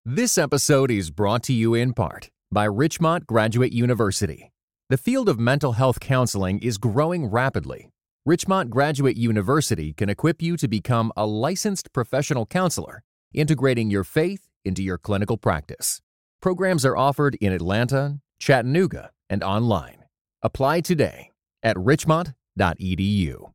This episode is brought to you in part by Richmont Graduate University. The field of mental health counseling is growing rapidly. Richmont Graduate University can equip you to become a licensed professional counselor, integrating your faith into your clinical practice. Programs are offered in Atlanta, Chattanooga, and online. Apply today at richmont.edu.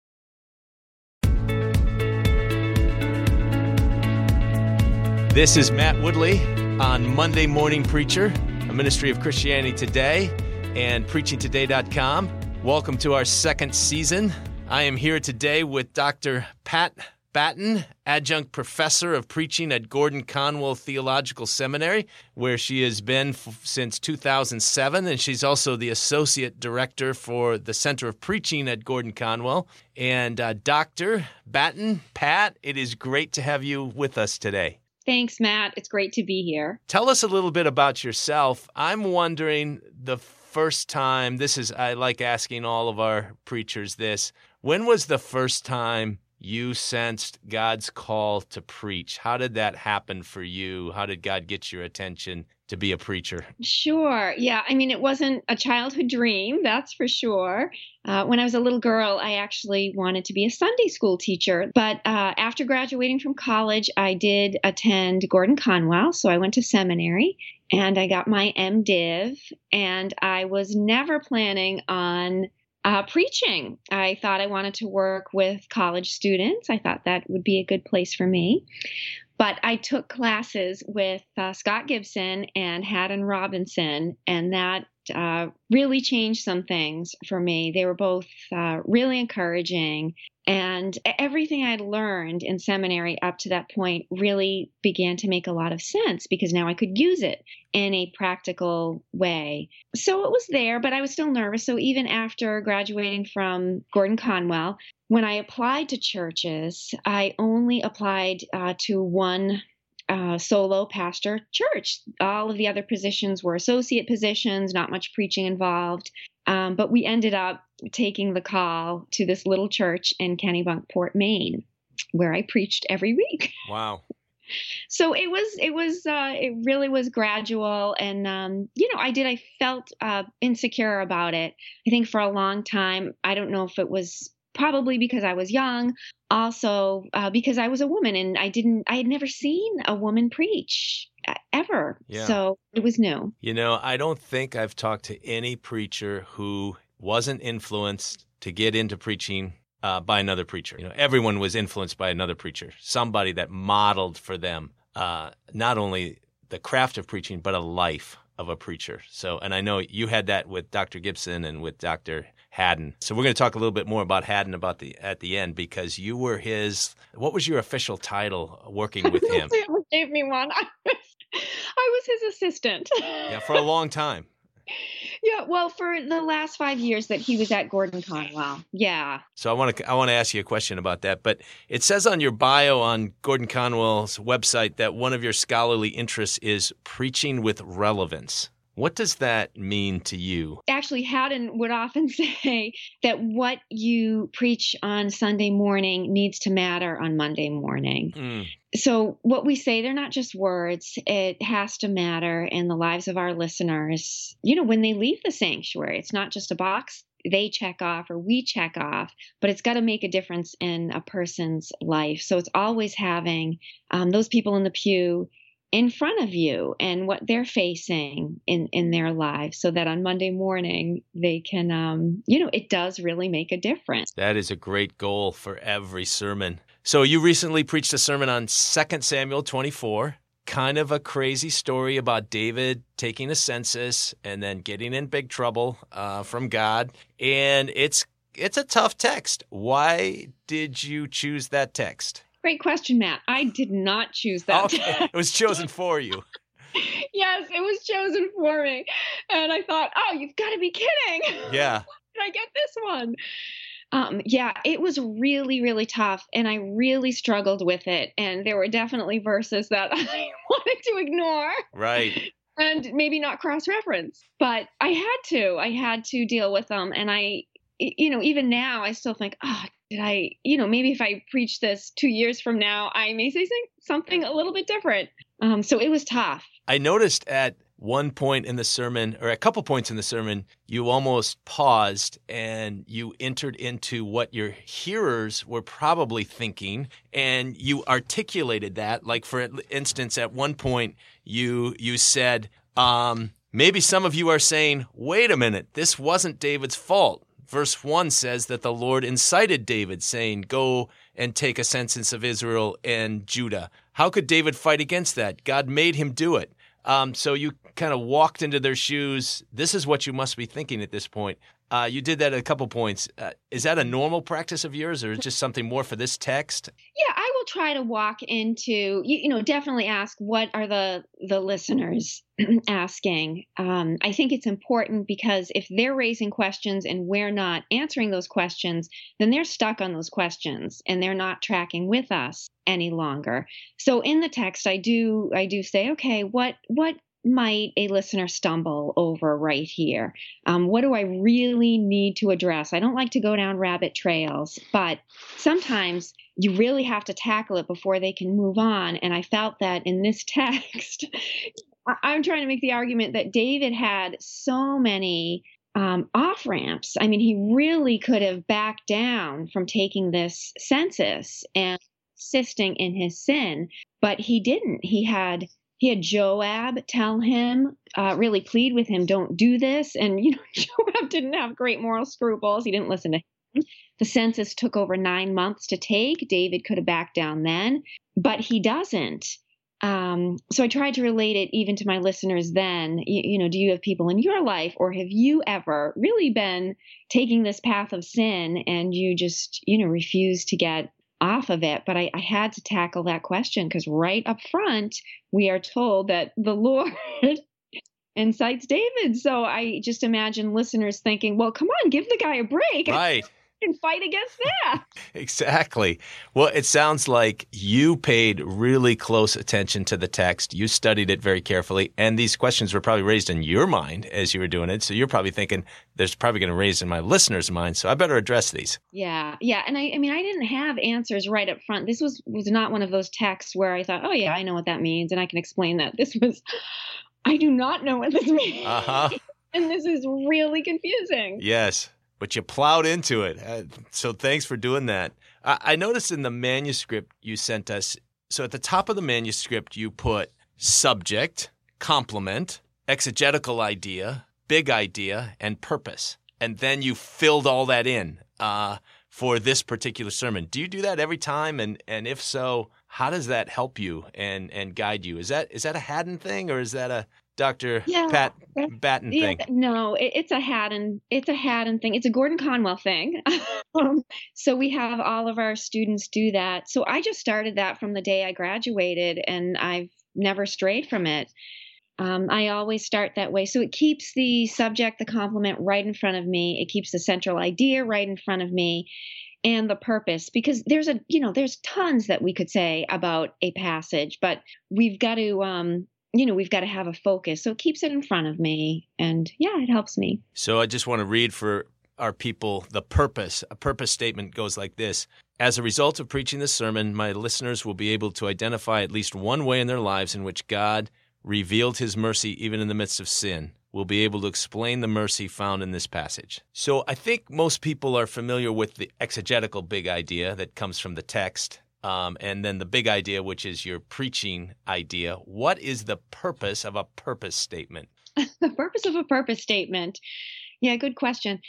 This is Matt Woodley on Monday Morning Preacher, a ministry of Christianity Today and PreachingToday.com. Welcome to our second season. I am here today with Dr. Pat Batten, adjunct professor of preaching at Gordon Conwell Theological Seminary, where she has been since 2007, and she's also the associate director for the Center of Preaching at Gordon Conwell. And Dr. Batten, Pat, it is great to have you with us today. Thanks, Matt. It's great to be here. Tell us a little bit about yourself. I'm wondering the first time, I like asking all of our preachers this, when was the first time you sensed God's call to preach? How did that happen for you? How did God get your attention to be a preacher? Sure. Yeah. I mean, it wasn't a childhood dream, that's for sure. When I was a little girl, I actually wanted to be a Sunday school teacher. But after graduating from college, I did attend Gordon Conwell. So I went to seminary and I got my MDiv. And I was never planning on preaching. I thought I wanted to work with college students. I thought that would be a good place for me. But I took classes with Scott Gibson and Haddon Robinson, and that really changed some things for me. They were both really encouraging, and everything I'd learned in seminary up to that point really began to make a lot of sense because now I could use it in a practical way. So it was there, but I was still nervous. So even after graduating from Gordon Conwell, when I applied to churches, I only applied to one solo pastor church. All of the other positions were associate positions, not much preaching involved. But we ended up taking the call to this little church in Kennebunkport, Maine, where I preached every week. Wow. So it really was gradual. And, I felt insecure about it. I think for a long time, I don't know if it was probably because I was young, also because I was a woman and I had never seen a woman preach ever. Yeah. So it was new. I don't think I've talked to any preacher who wasn't influenced to get into preaching by another preacher. Everyone was influenced by another preacher, somebody that modeled for them not only the craft of preaching, but a life of a preacher. So, and I know you had that with Dr. Gibson and with Dr. Haddon. So we're going to talk a little bit more about Haddon at the end because you were what was your official title working with him? They gave me one. I was his assistant. Yeah, for a long time. Yeah, well, for the last 5 years that he was at Gordon Conwell. Yeah. So I want to ask you a question about that. But it says on your bio on Gordon Conwell's website that one of your scholarly interests is preaching with relevance. What does that mean to you? Actually, Haddon would often say that what you preach on Sunday morning needs to matter on Monday morning. Mm. So what we say, they're not just words. It has to matter in the lives of our listeners. When they leave the sanctuary, it's not just a box they check off or we check off, but it's got to make a difference in a person's life. So it's always having those people in the pew in front of you and what they're facing in their lives so that on Monday morning they can, it does really make a difference. That is a great goal for every sermon. So you recently preached a sermon on 2 Samuel 24, kind of a crazy story about David taking a census and then getting in big trouble from God. And it's a tough text. Why did you choose that text? Great question, Matt. I did not choose that. Okay. It was chosen for you. Yes, it was chosen for me. And I thought, oh, you've got to be kidding. Yeah. Did I get this one? It was really, really tough. And I really struggled with it. And there were definitely verses that I wanted to ignore. Right. And maybe not cross-reference. But I had to deal with them. And even now, I still think, did I, maybe if I preach this 2 years from now, I may say something a little bit different. So it was tough. I noticed at one point in the sermon, or a couple points in the sermon, you almost paused and you entered into what your hearers were probably thinking, and you articulated that. Like, for instance, at one point, you said, maybe some of you are saying, wait a minute, this wasn't David's fault. Verse 1 says that the Lord incited David, saying, go and take a census of Israel and Judah. How could David fight against that? God made him do it. So you kind of walked into their shoes. This is what you must be thinking at this point. You did that at a couple points. Is that a normal practice of yours, or just something more for this text? Yeah, I will try to walk into, definitely ask, what are the listeners asking? I think it's important because if they're raising questions and we're not answering those questions, then they're stuck on those questions and they're not tracking with us any longer. So in the text, I do say, okay, what might a listener stumble over right here? What do I really need to address? I don't like to go down rabbit trails, but sometimes you really have to tackle it before they can move on. And I felt that in this text, I'm trying to make the argument that David had so many off ramps. I mean, he really could have backed down from taking this census and persisting in his sin, but he didn't. He had Joab tell him, really plead with him, don't do this. And, Joab didn't have great moral scruples. He didn't listen to him. The census took over 9 months to take. David could have backed down then, but he doesn't. So I tried to relate it even to my listeners then. Do you have people in your life, or have you ever really been taking this path of sin and you just, refuse to get off of it? But I had to tackle that question because right up front, we are told that the Lord incites David. So I just imagine listeners thinking, well, come on, give the guy a break. Right. And fight against that. Exactly. Well, it sounds like you paid really close attention to the text. You studied it very carefully, and these questions were probably raised in your mind as you were doing it. So you're probably thinking, there's probably going to raise in my listeners' mind, so I better address these. Yeah. And I didn't have answers right up front. This was not one of those texts where I thought, oh yeah, I know what that means, and I can explain that. This was, I do not know what this means. And this is really confusing. Yes. But you plowed into it. So thanks for doing that. I noticed in the manuscript you sent us, so at the top of the manuscript, you put subject, complement, exegetical idea, big idea, and purpose. And then you filled all that in for this particular sermon. Do you do that every time? And if so, how does that help you and guide you? Is that a Haddon thing, or is that a Dr. Batten thing? No, it's a Haddon thing. It's a Gordon Conwell thing. So we have all of our students do that. So I just started that from the day I graduated, and I've never strayed from it. I always start that way. So it keeps the subject, the complement right in front of me. It keeps the central idea right in front of me, and the purpose, because there's tons that we could say about a passage, but we've got to we've got to have a focus. So it keeps it in front of me, and it helps me. So I just want to read for our people the purpose. A purpose statement goes like this. As a result of preaching this sermon, my listeners will be able to identify at least one way in their lives in which God revealed his mercy even in the midst of sin. We'll be able to explain the mercy found in this passage. So I think most people are familiar with the exegetical big idea that comes from the text. And then the big idea, which is your preaching idea. What is the purpose of a purpose statement? The purpose of a purpose statement. Yeah, good question.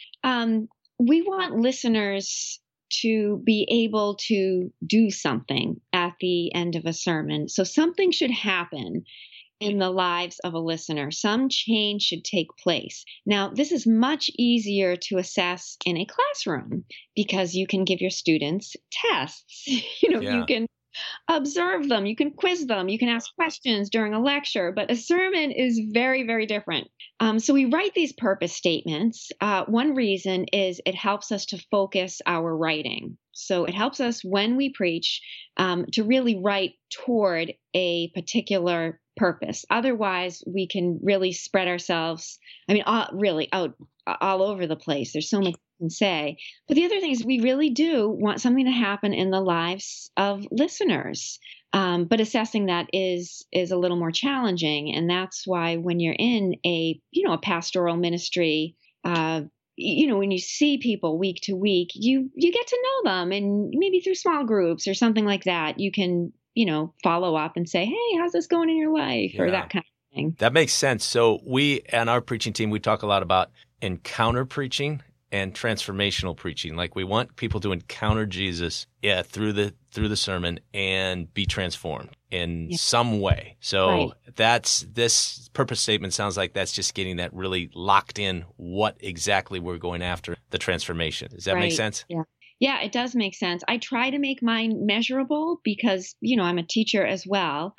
We want listeners to be able to do something at the end of a sermon. So something should happen in the lives of a listener. Some change should take place. Now, this is much easier to assess in a classroom because you can give your students tests. You can observe them, you can quiz them, you can ask questions during a lecture, but a sermon is very, very different. So we write these purpose statements. One reason is it helps us to focus our writing. So it helps us when we preach to really write toward a particular purpose. Otherwise, we can really spread ourselves, really out all over the place. There's so much can say. But the other thing is we really do want something to happen in the lives of listeners. But assessing that is a little more challenging. And that's why when you're in a pastoral ministry, when you see people week to week, you get to know them, and maybe through small groups or something like that, you can, follow up and say, hey, how's this going in your life? Or that kind of thing. That makes sense. So we, on our preaching team, we talk a lot about encounter preaching and transformational preaching. Like we want people to encounter Jesus through the sermon and be transformed in some way. So that's this purpose statement sounds like that's just getting that really locked in what exactly we're going after, the transformation. Does that make sense? Yeah. Yeah, it does make sense. I try to make mine measurable because, I'm a teacher as well.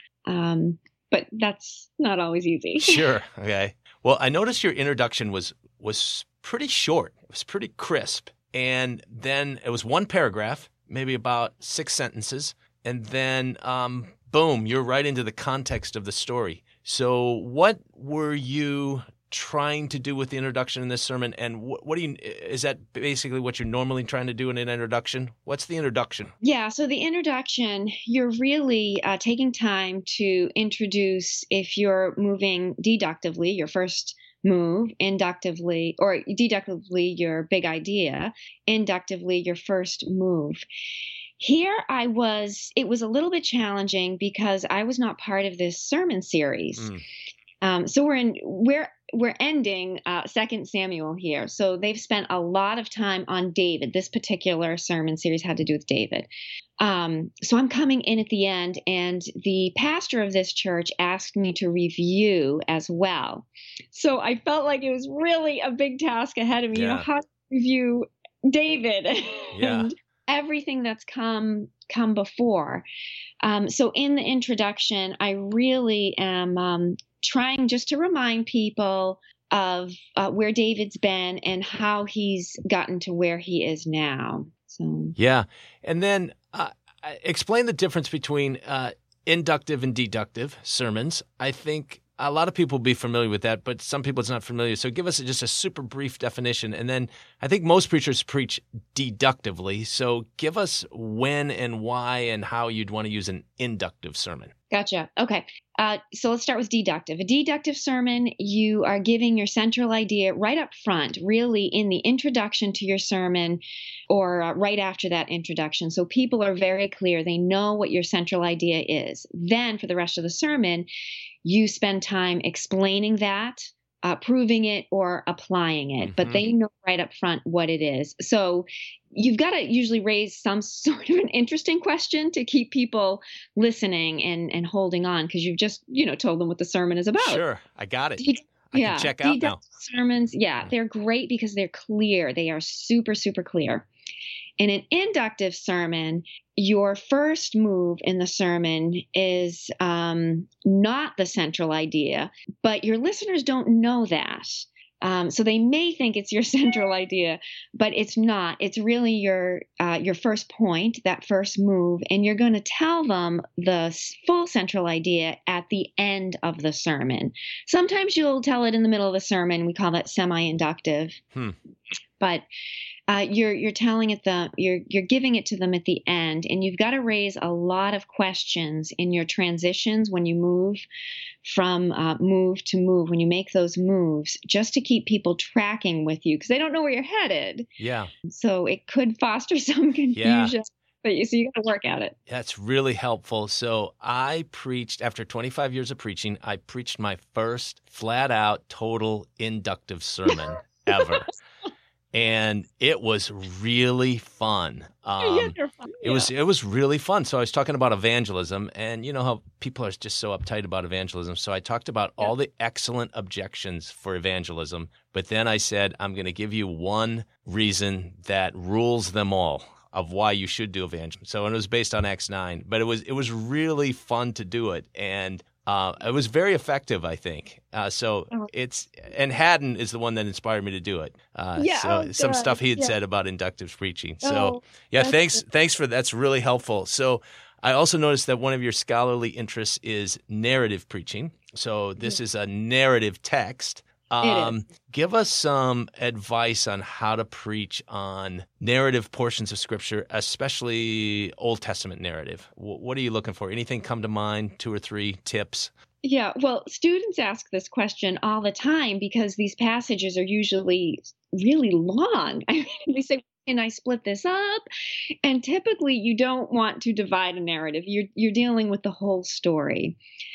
But that's not always easy. Sure. Okay. Well, I noticed your introduction was pretty short. It was pretty crisp. And then it was one paragraph, maybe about 6 sentences. And then, boom, you're right into the context of the story. So what were you trying to do with the introduction in this sermon? And is that basically what you're normally trying to do in an introduction? What's the introduction? Yeah, so the introduction, you're really taking time to introduce, if you're moving deductively, your first move, inductively, or deductively, your big idea, inductively, your first move. Here it was a little bit challenging because I was not part of this sermon series. So we're ending 2 Samuel here. So they've spent a lot of time on David. This particular sermon series had to do with David. So I'm coming in at the end, and the pastor of this church asked me to review as well. So I felt like it was really a big task ahead of me. How to review David and everything that's come before. So in the introduction, I really am trying just to remind people of where David's been and how he's gotten to where he is now. So and then explain the difference between inductive and deductive sermons. I think a lot of people will be familiar with that, but some people it's not familiar. So give us just a super brief definition. And then I think most preachers preach deductively. So give us when and why and how you'd want to use an inductive sermon. Gotcha. Okay. So let's start with deductive. A deductive sermon, you are giving your central idea right up front, really in the introduction to your sermon or right after that introduction. So people are very clear. They know what your central idea is. Then for the rest of the sermon, you spend time explaining that, proving it, or applying it. But they know right up front what it is. So you've got to usually raise some sort of an interesting question to keep people listening and holding on, because you've just, told them what the sermon is about. Sure. I got it. I can check out now. Sermons, they're great because they're clear. They are super, super clear. In an inductive sermon, your first move in the sermon is not the central idea, but your listeners don't know that. So they may think it's your central idea, but it's not. It's really your first point, that first move, and you're going to tell them the full central idea at the end of the sermon. Sometimes you'll tell it in the middle of the sermon. We call that semi-inductive. But you're telling it you're giving it to them at the end, and you've got to raise a lot of questions in your transitions when you move from move to move, when you make those moves, just to keep people tracking with you because they don't know where you're headed. Yeah. So it could foster some confusion. But so you got to work at it. That's really helpful. So I preached, after 25 years of preaching, I preached my first flat out total inductive sermon ever. And it was really fun. It was really fun. So I was talking about evangelism, and you know how people are just so uptight about evangelism. So I talked about all the excellent objections for evangelism, but then I said, I'm going to give you one reason that rules them all of why you should do evangelism. So it was based on Acts 9, but it was really fun to do it, and it was very effective, I think. And Haddon is the one that inspired me to do it. Some stuff he had said about inductive preaching. So thanks for that's really helpful. So I also noticed that one of your scholarly interests is narrative preaching. So this is a narrative text. It is. Give us some advice on how to preach on narrative portions of Scripture, especially Old Testament narrative. What are you looking for? Anything come to mind? 2 or 3 tips? Yeah, well, students ask this question all the time because these passages are usually really long. I mean, they say, can I split this up? And typically you don't want to divide a narrative. You're dealing with the whole story.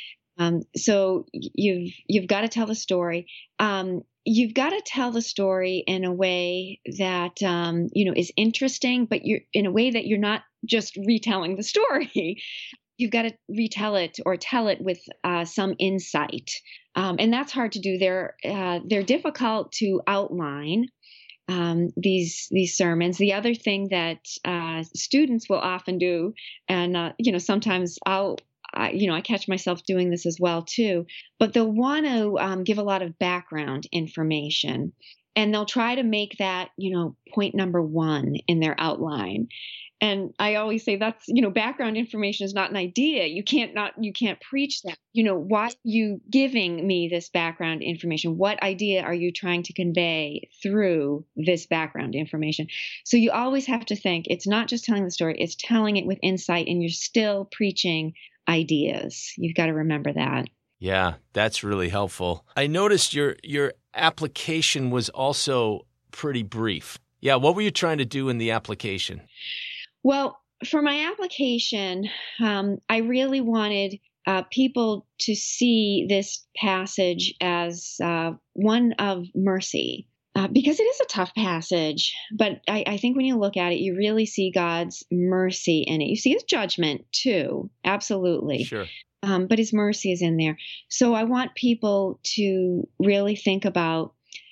So you've got to tell the story. You've got to tell the story in a way that is interesting, but you're in a way that you're not just retelling the story. You've got to retell it or tell it with some insight, and that's hard to do. They're difficult to outline. These sermons. The other thing that students will often do, and sometimes I catch myself doing this as well too, but they'll want to give a lot of background information, and they'll try to make that point number 1 in their outline. And I always say that's, background information is not an idea. You can't preach that. Why are you giving me this background information? What idea are you trying to convey through this background information? So you always have to think it's not just telling the story, it's telling it with insight, and you're still preaching ideas. You've got to remember that. Yeah, that's really helpful. I noticed your application was also pretty brief. Yeah, what were you trying to do in the application? Well, for my application, I really wanted people to see this passage as one of mercy, because it is a tough passage. But I think when you look at it, you really see God's mercy in it. You see his judgment too, absolutely. Sure. But his mercy is in there. So I want people to really think about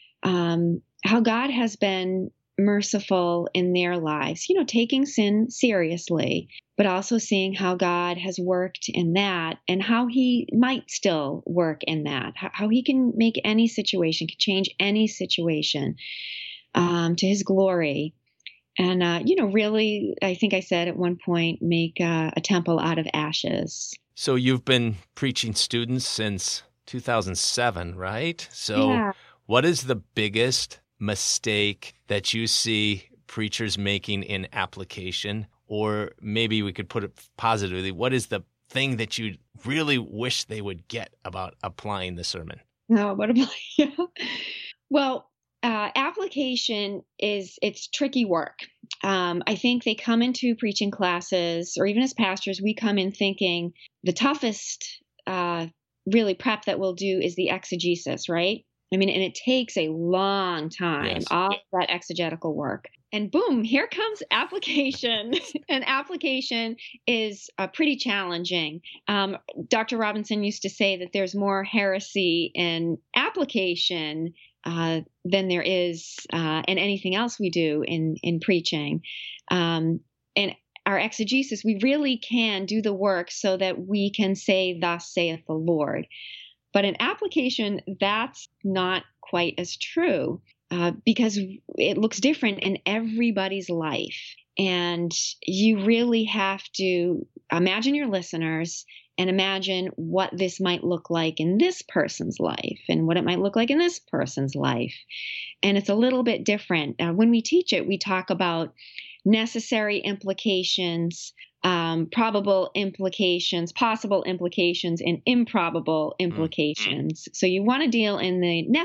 how God has been merciful in their lives, taking sin seriously, but also seeing how God has worked in that and how he might still work in that, how he can make any situation, can change any situation to his glory. And, really, I think I said at one point, make a temple out of ashes. So you've been preaching students since 2007, right? So Yeah. What is the biggest mistake that you see preachers making in application? Or maybe we could put it positively, what is the thing that you really wish they would get about applying the sermon? No, but yeah. Well, application it's tricky work. I think they come into preaching classes, or even as pastors, we come in thinking the toughest really prep that we'll do is the exegesis, right? I mean, and it takes a long time, Yes. all of that exegetical work. And boom, here comes application. And application is pretty challenging. Dr. Robinson used to say that there's more heresy in application than there is in anything else we do in preaching. And our exegesis, we really can do the work so that we can say, "Thus saith the Lord." But in application, that's not quite as true because it looks different in everybody's life. And you really have to imagine your listeners and imagine what this might look like in this person's life and what it might look like in this person's life. And it's a little bit different. When we teach it, we talk about necessary implications, probable implications, possible implications, and improbable implications. So you want to deal in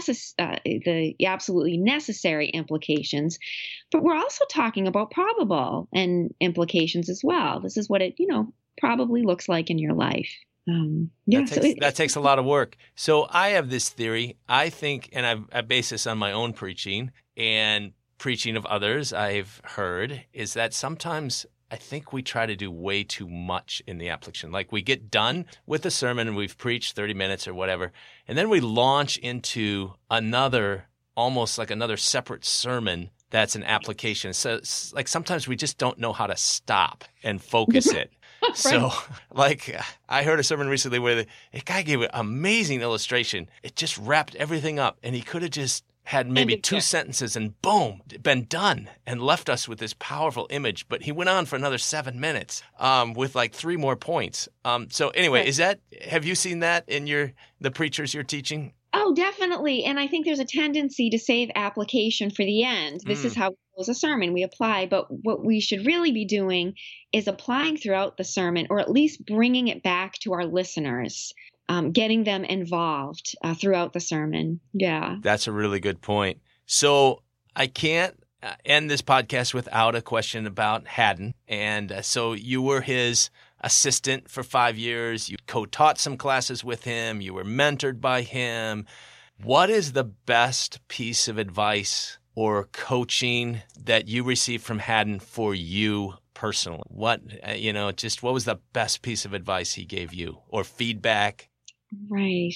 the absolutely necessary implications, but we're also talking about probable and implications as well. This is what it, probably looks like in your life. That takes a lot of work. So I have this theory. I think, and I base this on my own preaching and preaching of others I've heard, is that sometimes I think we try to do way too much in the application. Like we get done with the sermon and we've preached 30 minutes or whatever, and then we launch into almost like another separate sermon that's an application. So it's like sometimes we just don't know how to stop and focus it. Right. So like I heard a sermon recently where the guy gave an amazing illustration. It just wrapped everything up, and he could have just had maybe 2 sentences and boom, been done and left us with this powerful image. But he went on for another 7 minutes with like 3 more points. So anyway, Right. have you seen that in the preachers you're teaching? Oh, definitely. And I think there's a tendency to save application for the end. This is Mm, how we close a sermon. We apply, but what we should really be doing is applying throughout the sermon, or at least bringing it back to our listeners, getting them involved throughout the sermon. Yeah. that's a really good point. So I can't end this podcast without a question about Haddon. And so you were his assistant for 5 years. You co-taught some classes with him. You were mentored by him. What is the best piece of advice or coaching that you received from Haddon for you personally? What, what was the best piece of advice he gave you or feedback? Right.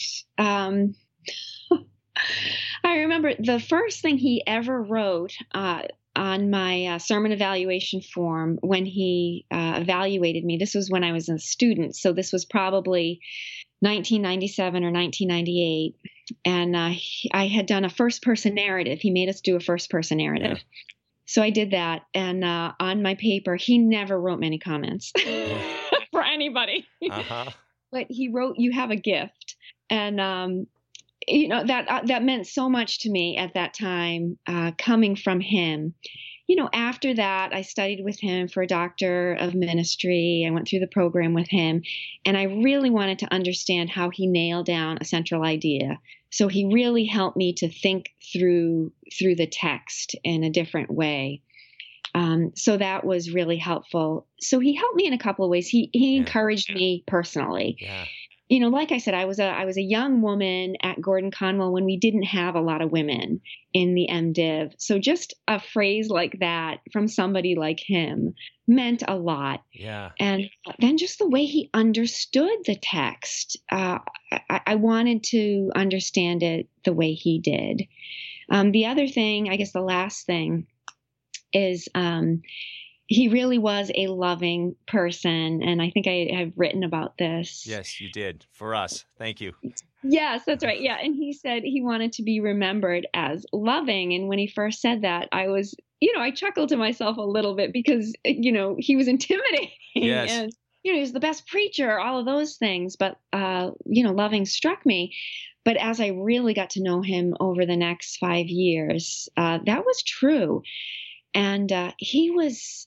I remember the first thing he ever wrote on my sermon evaluation form when he evaluated me. This was when I was a student, so this was probably 1997 or 1998. And I had done a first-person narrative. He made us do a first-person narrative. Yeah. So I did that. And on my paper, he never wrote many comments for anybody. Uh-huh. But he wrote, "You have a gift." And that meant so much to me at that time, coming from him. After that, I studied with him for a doctor of ministry. I went through the program with him, and I really wanted to understand how he nailed down a central idea. So he really helped me to think through the text in a different way. So that was really helpful. So he helped me in a couple of ways. He encouraged me personally. Yeah. Like I said, I was a young woman at Gordon Conwell when we didn't have a lot of women in the MDiv. So just a phrase like that from somebody like him meant a lot. Yeah. And then just the way he understood the text, I wanted to understand it the way he did. The other thing, I guess the last thing, is he really was a loving person. And I think I have written about this. Yes, you did. For us. Thank you. Yes, that's right. Yeah. And he said he wanted to be remembered as loving. And when he first said that, I was, I chuckled to myself a little bit because, he was intimidating. Yes. And, he was the best preacher, all of those things. But, loving struck me. But as I really got to know him over the next 5 years, that was true. And he was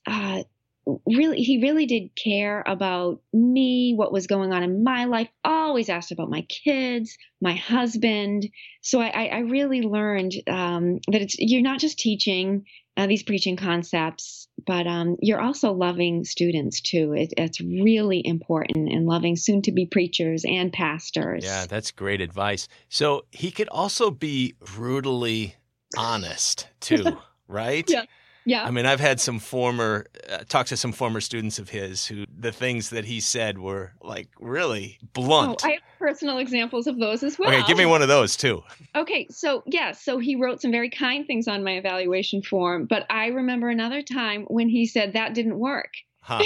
he really did care about me, what was going on in my life, always asked about my kids, my husband. So I really learned that you're not just teaching these preaching concepts, but you're also loving students too. It's really important, and loving soon-to-be preachers and pastors. Yeah, that's great advice. So he could also be brutally honest too, right? Yeah. Yeah. I mean, I've had some talked to some former students of his who the things that he said were like really blunt. I have personal examples of those as well. Okay, give me one of those too. Okay, so he wrote some very kind things on my evaluation form, but I remember another time when he said that didn't work. Huh.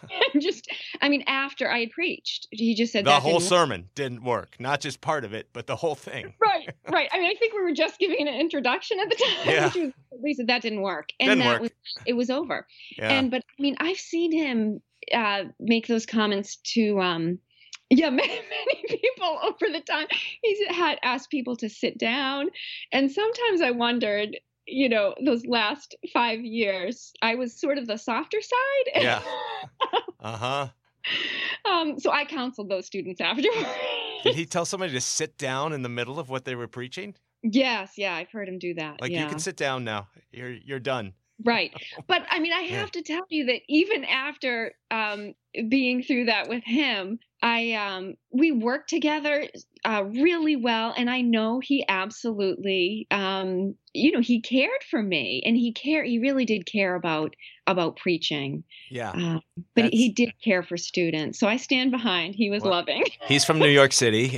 After I had preached, he just said the that whole didn't work. sermon didn't work, not just part of it, but the whole thing. Right. I think we were just giving an introduction at the time. Yeah. We said that didn't work, and it was over. Yeah. But I've seen him make those comments to many people over the time. He's had asked people to sit down, and sometimes I wondered, those last 5 years, I was sort of the softer side. Yeah. Uh-huh. So I counseled those students afterwards. Did he tell somebody to sit down in the middle of what they were preaching? Yes. Yeah. I've heard him do that. Like, yeah. you can sit down now. You're done. Right. But I have to tell you that even after being through that with him, we worked together really well. And I know he absolutely, he cared for me, and he really did care about preaching. Yeah. But he did care for students. So I stand behind. He was loving. He's from New York City.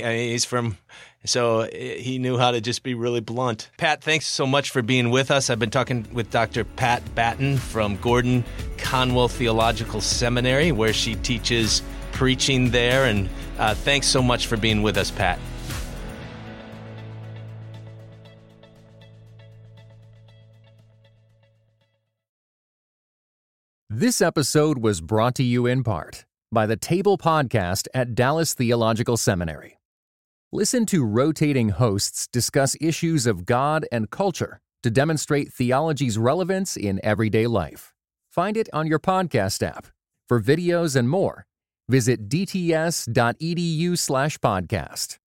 So he knew how to just be really blunt. Pat, thanks so much for being with us. I've been talking with Dr. Pat Batten from Gordon Conwell Theological Seminary, where she teaches preaching there. And thanks so much for being with us, Pat. This episode was brought to you in part by the Table Podcast at Dallas Theological Seminary. Listen to rotating hosts discuss issues of God and culture to demonstrate theology's relevance in everyday life. Find it on your podcast app. For videos and more, visit dts.edu/podcast.